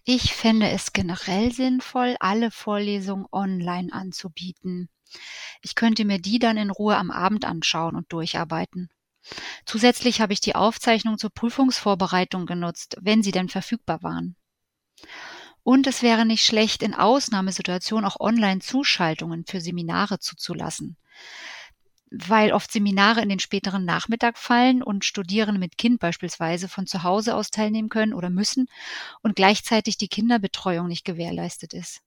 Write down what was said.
Ich fände es generell sinnvoll, alle Vorlesungen online anzubieten. Ich könnte mir die dann in Ruhe am Abend anschauen und durcharbeiten. Zusätzlich habe ich die Aufzeichnung zur Prüfungsvorbereitung genutzt, wenn sie denn verfügbar waren. Und es wäre nicht schlecht, in Ausnahmesituationen auch Online-Zuschaltungen für Seminare zuzulassen, weil oft Seminare in den späteren Nachmittag fallen und Studierende mit Kind beispielsweise von zu Hause aus teilnehmen können oder müssen und gleichzeitig die Kinderbetreuung nicht gewährleistet ist.